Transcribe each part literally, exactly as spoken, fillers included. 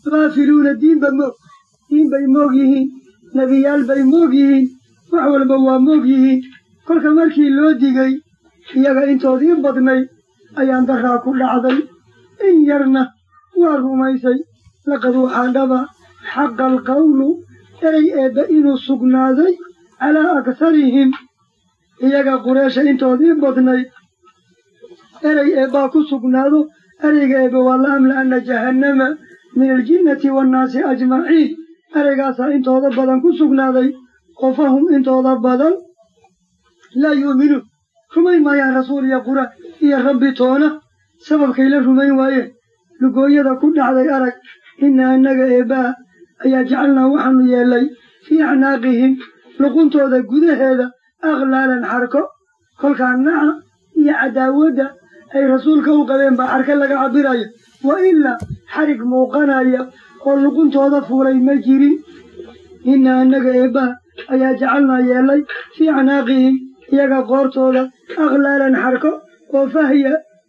غافلون الدين بموك دين بيموغيهين نبيال بيموغيهين وحول بواموغيهين كل كمالكي اللو ديغي iyaga intoodii badnay ayaan daraa ku dhacday in yarna waa rumaysay laqad waxaa dhaba xaqa alqawlu erey eebba inuu sugnaaday calaa aktharihim iyaga qureesha intoodii badnay erey eebbaa ku sugnaado ereyga eebbe waa la amla-ana jahannama min aljinnati waannaasi ajmaciin ereygaasaa intooda badan ku sugnaaday oo fahum intooda badan laa yu'minuun rumayn maayaan rasuul iyo quraan iyo rabbi toona sababkay la rumayn waayeen lugooyada ku dhacday arag inna annaga eebbaa ayaa jacalnaa waxaanu yeellay fii acnaaqihim luquntooda gudaheeda akhlaalan xarko kolkaa naca iyo cadaawadda ay rasuulka u qabeen baa xarka laga cabiraya wa ilaa xarig muuqanaya oo luquntooda fuulay ma jirin inna annaga eebbaa ayaa jacalnaa yeellay fii acnaaqihim iyaga qoortooda akhlaalan xarko oo fahya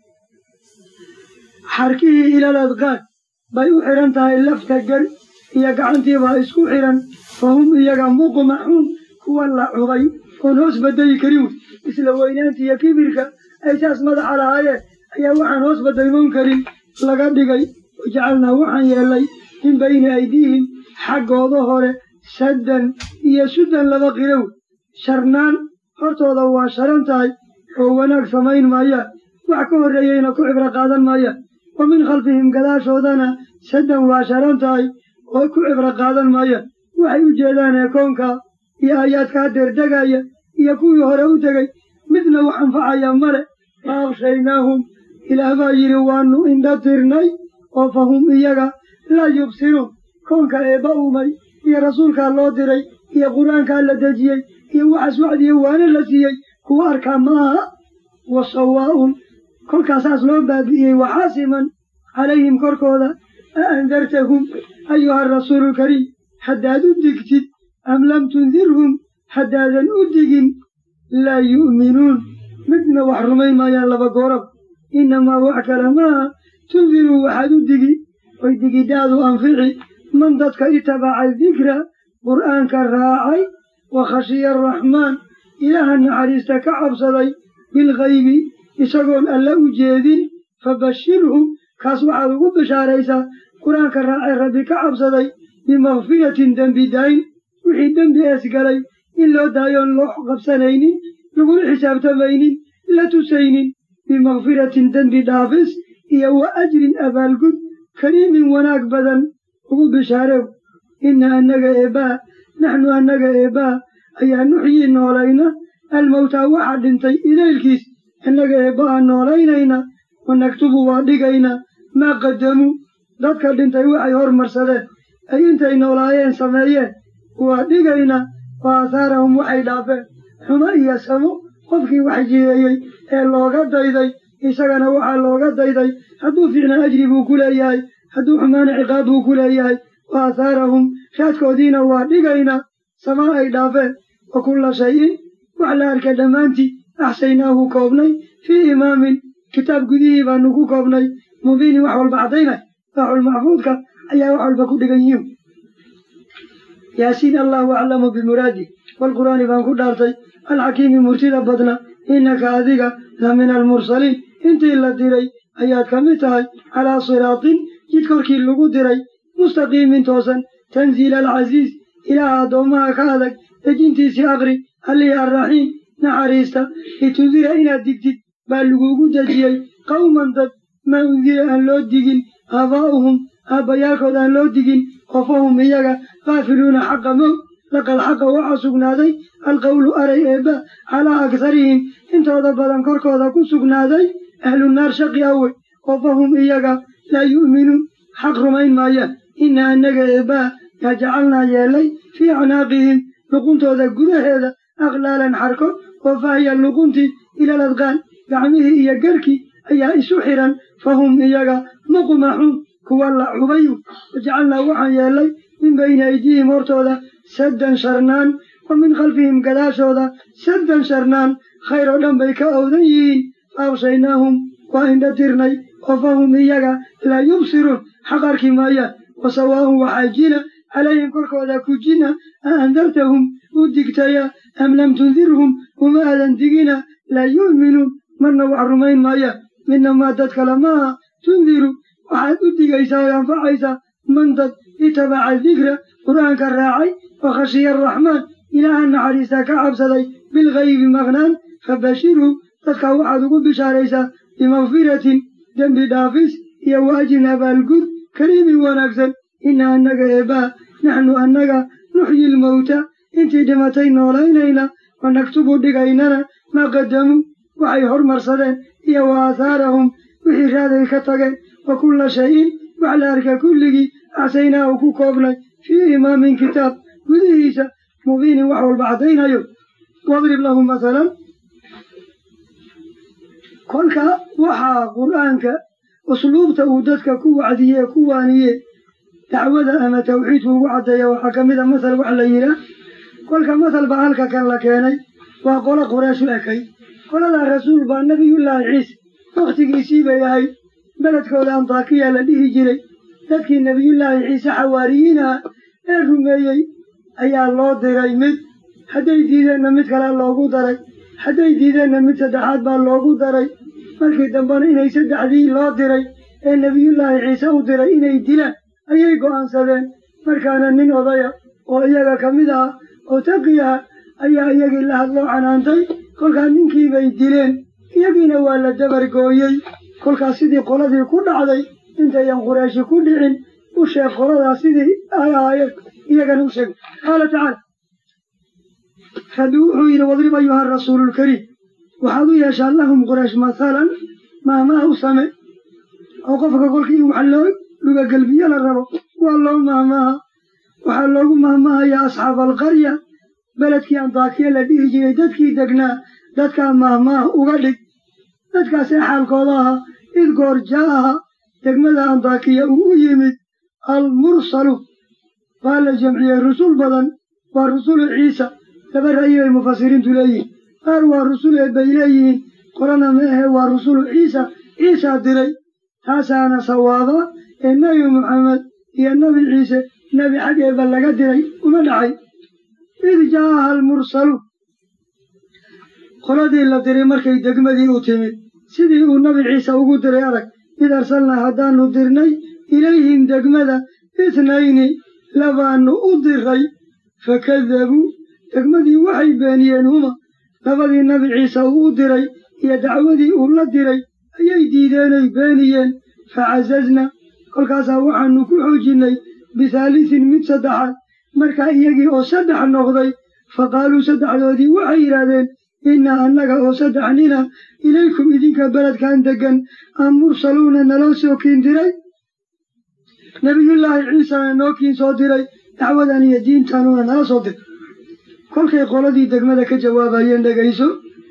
xarkihii ilal adqaan bay u xidhan tahay lafta gar iyo gacantiibaa isku xidhan fahum iyaga muqmaxuun kuwa la cubay oon hoos badayi karin wey isla weynaanta iyo kibirka ay saas madaxa lahaayeen ayaa waxaan hoos badaymoon karin laga dhigay wajacalnaa waxaan yeellay min bayni aydiihim xaggooda hore saddan iyo suddan laba qilow sharnaan hortooda waa sharan tahay oo wanaag samayn maayaan wax ka horreeyeyna ku cibro qaadan maayaan wa min khalfihim gadaashoodana saddan waa sharan tahay oo ku cibro qaadan maayaan waxay u jeedaan ee koonka iyo aayaadkaa deerdegaya iyo kuwii hore u tegey midna wax anfacaya male fa abshaynaahum ilaah baa yidhi waannu indha tirnay oo fahum iyaga laa yubsiruun koonka eebba uumay iyo rasuulkaa loo diray iyo qur-aankaa la dejiyey iyo waxaas wacdiyo waana la siiyey kuwa arkaa ma aha wa sawaa'un kolkaasaas loo baabi'iyey waxaa siman calayhim korkooda a andartahum ayuha rasuululkariim haddaad u digtid am lam tundirhum haddaadan u digin laa yu'minuun midna wax rumayn maayaan laba goorab innamaa wax kale maaha tundiruu waxaad u digi oy digidhaadu anfici man dadka itabaca dikra qur'aanka raacay wa khashiya araxmaan ilaaha naxariista ka cabsaday bilghaybi isagoon alla u jeedin fabashirhu kaas waxaad ugu bishaaraysaa qur-aanka raacay rabbi ka cabsaday bimakfiratin dembi dayn wixii dembi eesgalay in loo daayoon loo qabsanaynin lagula xisaabtamaynin la tusaynin bimakfiratin dembi dhaafis iyo wa ajrin abaalgud kariimin wanaag badan ugu bishaarew inna annaga eebbaa naxnu annaga eebbaa ayaa nuxyii noolayna almowtaa waxaa dhintay idaylkiis annaga eebbaha noolaynayna wanaktubu waa dhigayna maa qadamuu dadka dhintay waxay hormarsadeen ay intay noolaayeen sameeyeen waa dhigayna wa aahaarahum waxay dhaafeen xumo iyo samo qofkii wax jideeyey ee looga dayday isagana waxaa looga dayday hadduu fiicna ajri buu ku leeyahay hadduu xumaana ciqaab buu ku leeyahay wa aahaarahum raadkoodiina waa dhigayna samaa ay dhaafeen wa kulla shay-in wax la arka dhammaantii axsaynaahu koobnay fii imaamin kitaab gudihii baanu ku koobnay mubiinin wax walba caddaynay laaxul maxfuudka ayaa wax walba ku dhigan yihiin yaasiin allahu aclamu bimuraadih walqur'aani baan ku dhaartay alxakiimi murtida badna innaka adiga la min almursaliin intii la diray ayaad ka mid tahay calaa siraatin jid korkii lagu diray mustaqiimin toosan tanziila alcasiiz ilaaha addoommaha ka adag dejintiisii aqri allihii arraxiim naxariista litundira inaad digtid baa laguugu dejiyey qawman dad maa undira aan loo digin aabaa'uhum aabbayaalkood aan loo digin oo fahum iyaga kaafiluuna xaqa mow laqad xaqa waxaa sugnaaday alqowlu aray eebba calaa agharihim intooda badan korkooda ku sugnaaday ahlu naar shaqi awe oo fahum iyaga laa yu'minuun xaq rumayn maayaan inna annaga eebbaa yaa jacalnaa yeellay fii acnaaqihim luquntooda gudaheeda akhlaalan xarko oo fahya luquntii ilal adqaan gacmihii iyo garkii ayaa isu xidhan fahum iyaga muqmaxuun kuwa la cubayu wajacalnaa waxaan yeellay min bayni aydiihim hortooda saddan sharnaan wa min khalfihim gadaashooda saddan sharnaan khayr oo dhan bay ka awdan yihiin fa abshaynaahum waa indha tirnay oo fahum iyaga laa yubsiruun xaq arki maayaan وسواء وحاجنا عليهم كركودا كجنا أأنذرتهم ودكتيا أم لم تنذرهم وما أذنتقنا لا يؤمنون من وعرمين مايا إنما تتكلمها تنذر وحد أدقيسا وينفعيسا من ضد اتبع الذكر قرآن كالراعي وخشي الرحمن إلى أن عريسا كعبسدي بالغيب مغنان فبشره تتكا وحدكم بشاريسا بمغفرة ذنب دافس يواجنا بالقد كريم ونكسل إن أنك إبا نحن أنك نحيي الموتى انت دمتين ولينينا ونكتب دقيننا ما قدموا وحي حرمر صدين يواثارهم وحي هذا الكتغين وكل شيء وعلى أرك كله أعسيناه كوكوبنا في إمام كتاب وذيسا مبين وحول بعضين يوم واضرب لهم مثلا كلك وحا قرآنك أسلوب تودتك كو عدية كو وانية دعوة أما توحيده وعدية وحكم إذا مثل وعلينا كلك مثل بحالك كان لكيني وقال قراش لكي قال لا رسول بان نبي الله عيسى وقتك يسيب ياهي بلدك ولا أنطاكية لديه جري لكن نبي الله عيسى حوارينا الرميي أي الله ديري مد حدي ديدنا مد كلا الله قدري حدي ديدنا مد سدحات بان الله قدري markii dambana inay saddexdii loo diray ee nebiyullaahi ciise u diray inay dilaan ayay go'aansadeen markaana nin odaya oo iyaga ka mid ah oo taqiya ayaa iyagii la hadloo canaantay kolkaas ninkii bay dileen iyagiina waa la dabargooyey kolkaas sidii qoladii ku dhacday intayan qurayshi ku dhicin u sheeg qoladaas sidii ay ahaayeen iyagana u sheeg qaala tacaala rabbi wuxuu yidhi wadrib ayuha rasuululkariim waxaad u yeeshaa lahum quraysh masalan maahmaha u same oo qofka kolkii waxa loo luga galbiye la rabo waa loo maahmaha waxaa loogu maahmahayaa asxaab alqarya beledkii antaakiya la dhihi jiray dadkii degnaa dadkaa maahmaha uga dhig dadkaasee xaalkooda ahaa id goor jaaha degmada antaakiya uu u yimid almursalu waa la jamciyey rusul badan waa rusulu ciisa laba ra'yi bay mufasiriintu leeyihin qaar waa rusuleed bay leeyihiin qolana ma ahe waa rusulu ciisa ciisaa diray taasaana sawaaba ee nebi moxamed iyo nebi ciise nebi xaggeeba laga diray uma dhacay id jaaha almursalu qoladii la diray markay degmadii u timid sidii uu nebi ciise ugu diray arag id arsalnaa haddaannu dirnay ilayhim degmada itnayni labaannu u diray fakadabuu degmadii waxay beeniyeen huma labadii nebi ciise uu u diray iyo dacwadii uu la diray ayay diideenay beeniyeen facasasna kolkaasaa waxaannu ku xoojinnay bihaalisin mid saddexaad markaa iyagii oo saddex noqday faqaaluu saddexdoodii waxay yidhaahdeen innaa annaga oo saddex nina ilaykum idinka beledkan deggan aan mursaluuna naloo soo kiin diray nebiyullaahi ciisana noo kiin soo diray dacwadan iyo diintaanuna nala soo diray kolkay qoladii degmada ka jawaabayeen dhegayso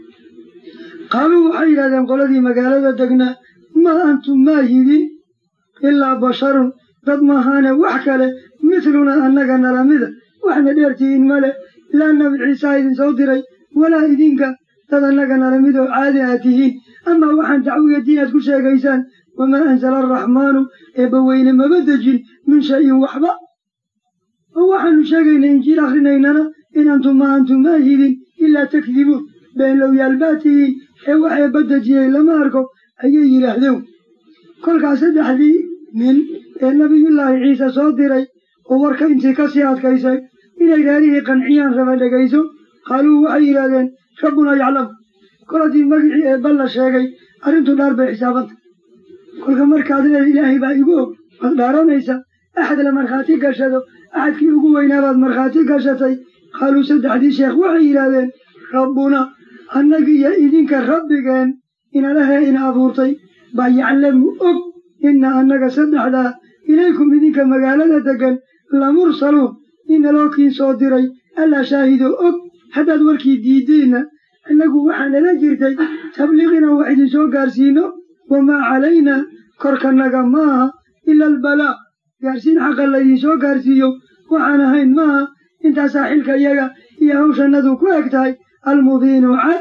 qaaluu waxay yidhahdeen qoladii magaalada degnaa maa antum maa hidin ilaa basharun dad maahaane wax kale midluna annaga nala mida waxna dheertihiin male laa nabi ciisaa idin soo diray walaa idinka dad annaga nala midoo caadi aad tihiin amaa waxaan dacwiya diin aad ku sheegaysaan wamaa ansala araxmaanu eebbaweyne maba dejin min shayin waxba oo waxaannu sheegaynay injiil akhrinaynana in antum maa antum maa hidin ilaa takdibuun beenlowyaal baa tihiin ee wax eebba dejiyey lama arko ayay yidhaahdeen kolkaas saddexdii nin ee nebiyullaahi ciise soo diray oo warka intii ka sii adkaysay inay reerihii qanciyaan raba dhegayso qaaluu waxay yidhaahdeen rabbunaa yaclam kol haddii magicii eebba la sheegay arrintu dhaar bay xisaabanta kolka markaad leeda ilaahay baa igu og waad dhaaranaysa axad la markhaati gashado axadkii ugu weynaabaad markhaati gashatay qaaluu saddexdii sheekh waxay yidhaahdeen rabbuna annagiiyo idinka rabbigeen inalahee ina abuurtay baa yaclamu og inna annaga saddexdaa ilaykum idinka magaalada deggan lamursaluun inaloo kiin soo diray allaa shaahidoo og haddaad warkii diiddiinna annagu waxaa nala jirtay tabliiq inaan wax idinsoo gaarsiino wamaa calaynaa korkannaga maaha ila albalaa gaarsiin xaqa laydinsoo gaarsiiyo waxaan ahayn maaha intaasaa xilka iyaga iyo hawshannadu ku eg tahay almubiinu cad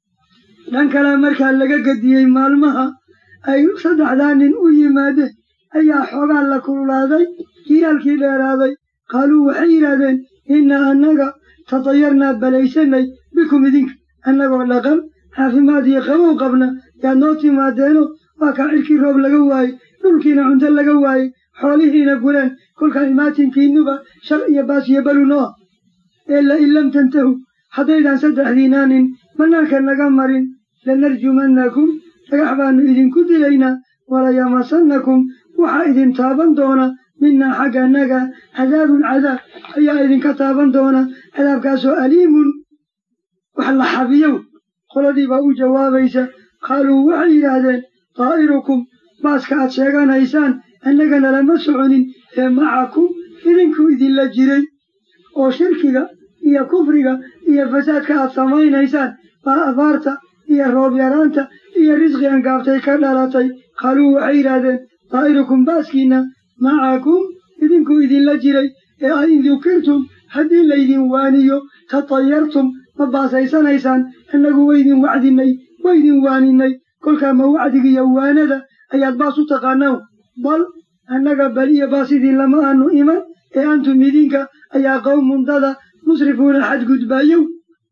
dhan kalea markaa laga gediyey maalmaha ay saddexdaa nin u yimaadeen ayaa xoogaa la kululaaday jiilaalkii dheeraaday qaaluu waxay yidhaahdeen innaa annaga tatayarnaa balaysanay bikum idinka annagoo dhaqan caafimaad iyo qabow qabna yaad noo timaadeeno waa kaa cirkii roob laga waayey dhulkiina cunto laga waayey xoolihiina guleen kolkaa imaatinkiinnuba shar iyo baas iyo balu noo ah eela in lam tantahu haddaydaan saddexdiinaanin bannaanka naga marin lanarjumannakum dhagax baannu idinku dilaynaa walayamassannakum waxaa idin taaban doona minnaa xagga annaga cadaabun cadaab ayaa idinka taaban doona cadaabkaasoo aliimun wax la xabiyow qoladii baa u jawaabaysa qaaluu waxay yidhaahdeen daa'irukum baaska aad sheeganaysaan annagana lama soconin ee macakum idinkuu idinla jiray oo shirkiga iyo kufriga iyo fasaadka aad samaynaysaan baa abaarta iyo roob yaraanta iyo risqi angaaftay ka dhalatay qaaluu waxay yidhaahdeen daa'irukum baaskiinna macakum idinkuu idinla jiray ee a in dukirtum haddii laydin waaniyo tatayartum ma baasaysanaysaan annagu waydin wacdinay waydin waaninay kolkaa ma wacdigiiyo waanada ayaad baas u taqaanaan bal annaga bal iyo baas idin lama aanu iman ee antum idinka ayaa qowmun dada musrifuuna xadgudbaayow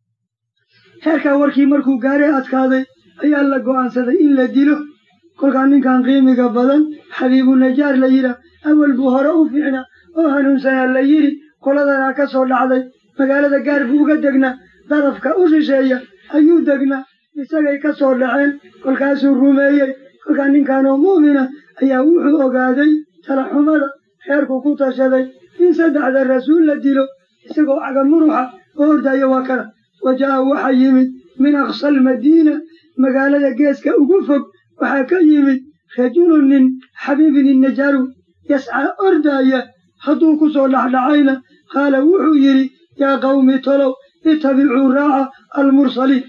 heerkaa warkii markuu gaaree adkaaday ayaa la go'aansaday in la dilo kolkaa ninkan qiimiga badan xabiibu najaar la yidhaah awal buu hore u fiicna oo hanuunsanaa la yidhi qoladanaa ka soo dhacday magaalada gaar buu uga degnaa darafka u shisheeya ayuu degnaa isagay ka soo dhaceen kolkaasuu rumeeyey kolkaa ninkanoo mu'mina ayaa wuxuu ogaaday talaxumada reerku ku tashaday in saddexda rasuul la dilo isagoo caga muruxa oo ordaayo waa kana waja'a waxaa yimid min aqsa almadiina magaalada geeska ugu fog waxaa ka yimid rajulun nin xabiibin innajaaru yascaa ordaaya hadduu ku soo dhexdhacayna qaala wuxuu yidhi yaa qawmi tolow ittabicuu raaca almursaliin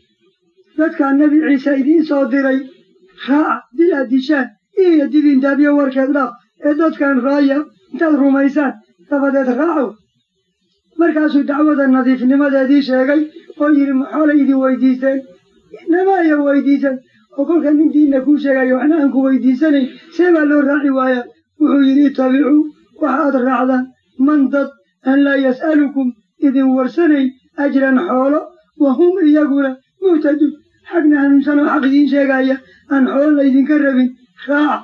dadkaa nebi ciise idiin soo diray raaca dil aad dishaan iyo didin daabiyo warkeed dhaaf ee dadkan raaya intaad rumaysaan dabadeed raacow markaasuu dacwada nadiifnimadeedii sheegay oo yidhi maxoolay idin weydiisteen nama aya weydiisan oo kolka nin diinna kuu sheegayo waxna aan ku weydiisanayn see baa loo raaci waayaa wuxuu yidhi ittabicuu waxa aad raacdaan man dad aan laa yas'alukum idin warsanayn ajran xoolo wa hum iyaguna muhtaduun xagna hanuunsanoo xaq idiin sheegaya aan xoolo laydinka rabin raaca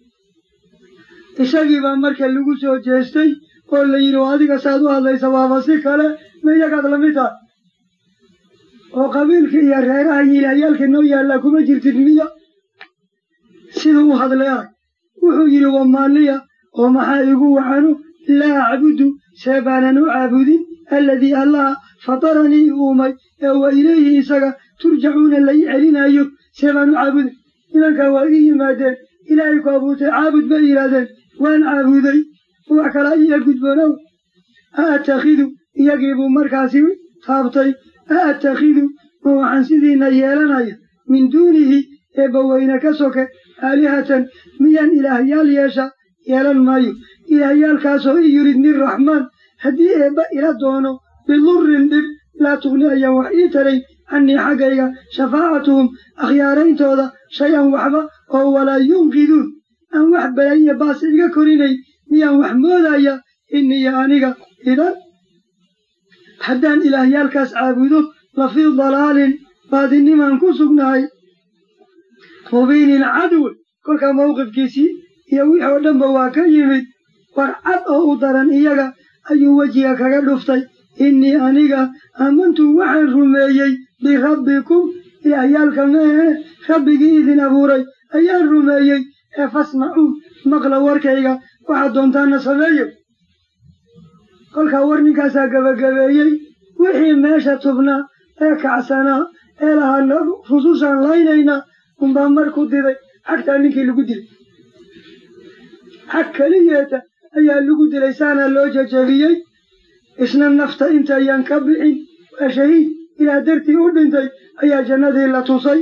isagii baa marka lagu soo jeestay oo la yidhi oo adiga saad u hadlaysa waaba si kale ma iyagaad lamid tahay oo qabiilka iyo reeraha yiilahyaalka noo yaallaa kuma jirtid miya siduu u hadlay arag wuxuu yidhi wamaaliya oo maxaa igu wacanu laa acbudu see baanan u caabudin alladii allaha fataranii uumay ee wa ilayhi isaga turjacuuna la ii celinayo see baan u caabudin nimankaa waa ii yimaadeen ilaahay ku abuurtay caabud bay yidhaahdeen waan caabuday wax kala iyo gudboonow a attakhidu iyagii buu markaasi taabtay a attakhidu ma waxaan sidiina yeelanaya min duunihi eebbaweyne ka soke aalihatan miyaan ilaahyaal yeesha yeelan maayo ilaahyaalkaasoo i yuridni raxmaan haddii eebba ila doono bidurrin dhib laa tugni ayaan wax ii taray cannii xaggayga shafaacatuhum akhyaarayntooda shay-an waxba oo walaa yunqiduun aan wax balay iyo baas iga korinay miyaan wax moodaya inniyo aniga idan haddaan ilaahyaalkaas caabudo la fii dalaalin baadinimaan ku sugnahay mubiinin cadwe kolkaa mawqifkiisii iyo wixii oo dhanba waa ka yimid war cad oo u daran iyaga ayuu wejiga kaga dhuftay innii aniga aamantu waxaan rumeeyey birabbikum ilaahyaalka meehe rabbigii idin abuuray ayaan rumeeyey ee fasmacuu maqla warkayga waxaad doontaana sameeyo kolkaa war ninkaasaa gabagabeeyey wixii meesha tubnaa ee kacsanaa ee lahaa rusushaan laynaynaa unbaa mar ku diday xagtaa ninkii lagu dilay xag keliyeeta ayaa lagu dilay saana loo jajabiyey isna nafta intayaan ka bixin waa shahiid ilaa dartii u dhintay ayaa jannadii la tusay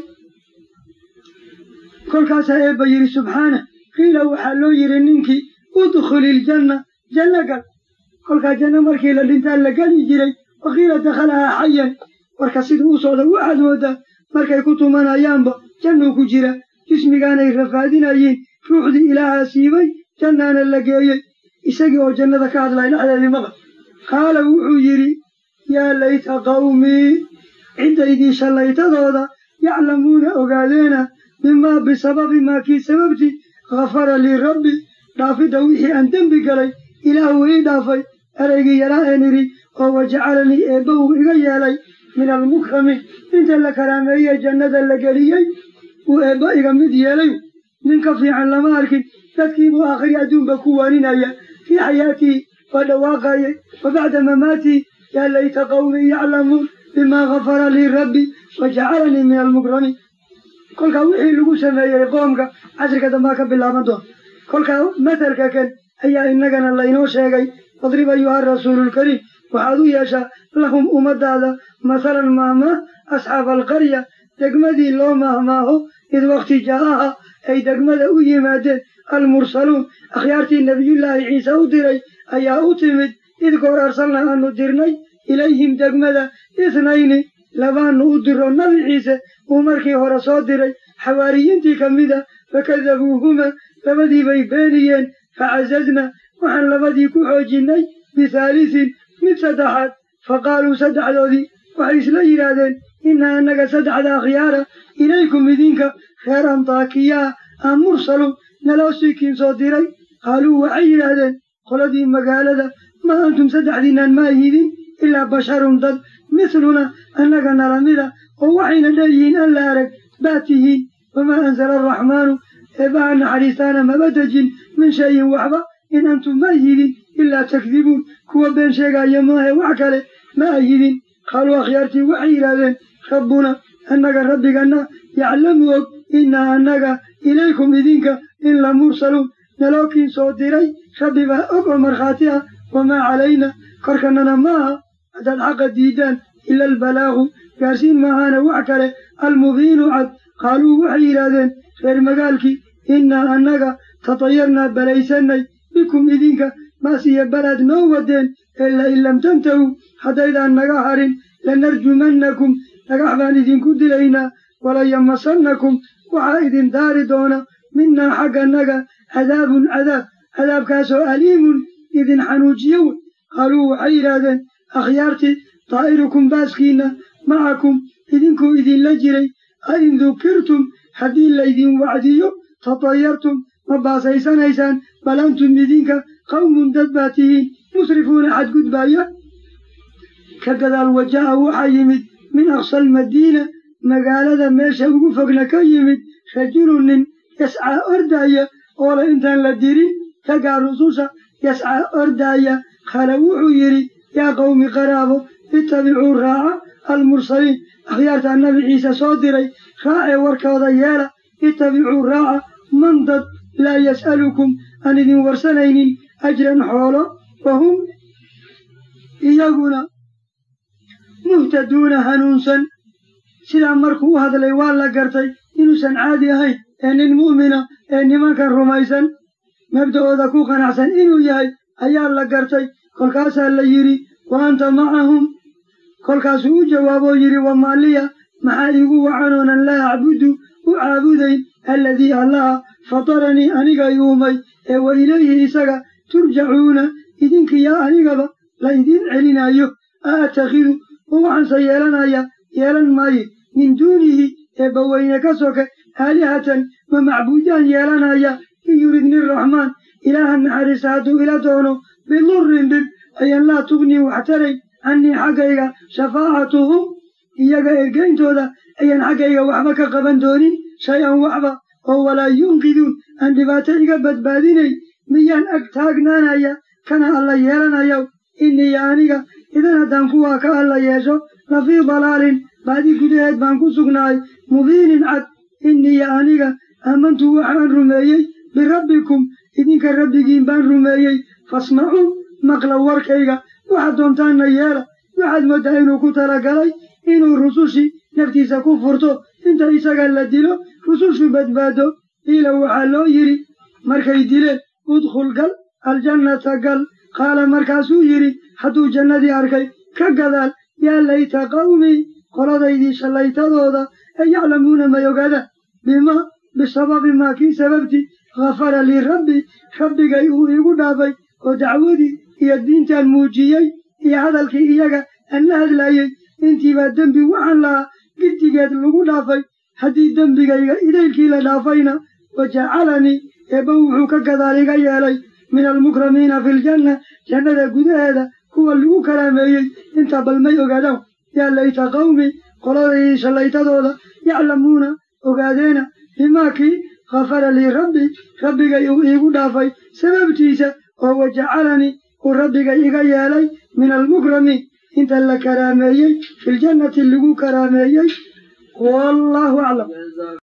kolkaasaa eebba yidhi subxaana qiila waxaa loo yidhi ninkii udkhuli iljanna janno gal kolkaa janno markii la dhintaa la geli jiray waqiila dakhalahaa xayan warka siduu u socda waxaad moodaa markay ku tumanayaanba jannuu ku jira jismigaanay rafaadinayeen ruuxdii ilaahaa siibay jannaana la geeyey isagii oo jannada ka hadlay dhexdeedii maqal qaala wuxuu yidhi yaa layta qawmii ciddaydii shallaytadooda yaclamuuna ogaadeena bimaa bisababi maa kii sababti khafara lii rabbi dhaafidda wixii aan dembi galay ilaahu ii dhaafay eraygii yaraa een idhi oo wajacalanii eebba uu iga yeelay min almukramiin inta la karaameeyey jannada la geliyey uu eebba iga mid yeelay nin ka fiican lama arkin dadkiibuu aakhiri adduunba ku waaninaya fii xayaatii waa dhawaaqayay wa bacda mamaatii yaa layta qawmii yaclamuun bimaa khafara lii rabbi wajacalanii min almukramiin kolkaa wixii lagu sameeyey qoomka casriga dambaa ka bilaaban doona kolkaa matalka kan ayaa innagana laynoo sheegay fadrib ayuha rasuululkariim waxaad u yeeshaa lahum ummadaada masalan maahmaah asxaaba alqarya degmadii loo maahmaaho id wakhti jaa'aha ay degmada u yimaadeen almursaluun akhyaartii nebiyullaahi ciise u diray ayaa u timid id goor arsalna aanu dirnay ilayhim degmada isnayni labaannu u diro nabi ciise uu markii hore soo diray xawaariyiintii ka mida fakadabuuhuma labadii bay beeniyeen facazazna waxaan labadii ku xoojinnay bihaalisin mid saddexaad faqaaluu saddexdoodii waxay isla yidhaahdeen innaa annaga saddexda akhyaara ilaykum idinka reer antaakiyaa aan mursaluun naloo siikiin soo diray qaaluu waxay yidhaahdeen qoladii magaalada ma antum saddexdiinaan ma ahidin ilaa basharun dad misluna annaga nala mida oo waxayna dheeyihiin an la arag baad tihiin wamaa ansala araxmaanu eebbaha naxariistaana maba dejin min shayin waxba in antum ma ahidin ilaa takdibuun kuwa been sheegaya maahe wax kale ma ahidin qaaluu akhyaartii waxay yidhaahdeen rabbuna annaga rabbiganna yaclamu og innaa annaga ilaykum idinka in la mursaluun nalookiin soo diray rabbi baa og oo markhaati ah wamaa calayna korkannana maaha haddaad xaqa diidaan ila albalaagu gaarsiin maahaana wax kale almubiinu cad qaaluu waxay yidhaahdeen reer magaalkii innaa annaga tatayarnaa balaysannay bikum idinka maasiya balaad noo wadeen ee lain lam tantahu haddaydaan naga harin lanarjumannakum dhagax baan idinku dilaynaa walayamassannakum waxaa idin daari doona minnaa xaggannaga cadaabun cadaab cadaabkaasoo aliimun idin xanuujiyo wey qaaluu waxay yidhaahdeen akhyaartii daa'irukum baaskiinna macakum idinkuu idinla jiray a in dukirtum haddii laydin wacdiyo tatayartum ma baasaysanaysaan bal antum idinka qawmun dad baa tihiin musrifuuna xadgudbaaya ka gadaal waja'a waxaa yimid min aqsa almadiina magaalada meesha ugu fogna ka yimid rajulun nin yascaa ordaaya oola intaan la dirin tagaa rususha yascaa ordaaya qaala wuxuu yidhi yaa qawmi qaraabo ittabicuu raaca almursaliin akhyaartaa nabi ciise soo diray raacee warkooda yeela ittabicuu raaca man dad laa yas'alukum aan idin warsanaynin ajran xoolo wahum iyaguna muhtaduuna hanuunsan sidaa markuu u hadlay waa la gartay inuusan caadi ahayn ee nin mu'mina ee nimankan rumaysan mabda'ooda ku qanacsan inuu yahay ayaa la gartay kolkaasaa la yidhi wa anta macahum kolkaasuu u jawaaboo yidhi wamaaliya maxaa iigu wacanoonan laa acbudu u caabudayn alladii allaha fataranii aniga yuumay ee wa ilayhi isaga turjacuuna idinkiyaa anigaba la idiin celinayo a atakhidu oo waxaanse yeelanaya yeelan maaye min duunihi eebbaweyne ka soke aalihatan ma macbuudaan yeelanaya in yuridni raxmaan ilaaha naxariista hadduu ila doono bidurrin dhib ayan laa tugnii wax tarayn cannii xaggayga shafaacatuhum iyaga ergayntooda ayaan xaggayga waxba ka qaban doonin shay-an waxba oo walaa yunqiduun aan dhibaato iga badbaadinayn miyaan ag taagnaanaya kana alla yeelanayaw inniya aniga idan haddaan kuwaa ka alla yeesho lafii dalaalin baadi gudaheed baan ku sugnaay mubiinin cad inniya aniga aamantu waxaan rumeeyey birabbikum idinka rabbigiin baan rumeeyey fasmacuu maqla warkayga waxaad doontaanna yeela waxaad mooddaa inuu ku talagalay inuu rusushii naftiisa ku furto inta isaga la dilo rusushu badbaado iila waxaa loo yidhi markay dileen udkhul gal aljannata gal qaala markaasuu yidhi hadduu jannadii arkay ka gadaal yaa layta qawmii qoladaydii shallaytadooda ee yaclamuuna may ogaadaan bima bisababi maa kii sababti غفر لي ربي ربي قيو يقول ودعودي يا الدين الموجيي يا هذا الكي إياك أن هذا انتي بالدنبي وعلا قلت قاد لقول هدي الدنبي إليك لدافينا وجعلني يبوحك كذلك يالي من المكرمين في الجنة جنة قد هذا هو اللي كلامي انت بالمي وقادوا يا ليت قومي قالوا شليت دولا يعلمون وقادينا بما كي غفر لي ربي ربي يقول دافي سبب تيسا وهو جعلني وربي يالي من المكرمين انت اللي كرامي في الجنة اللي كرامي والله أعلم.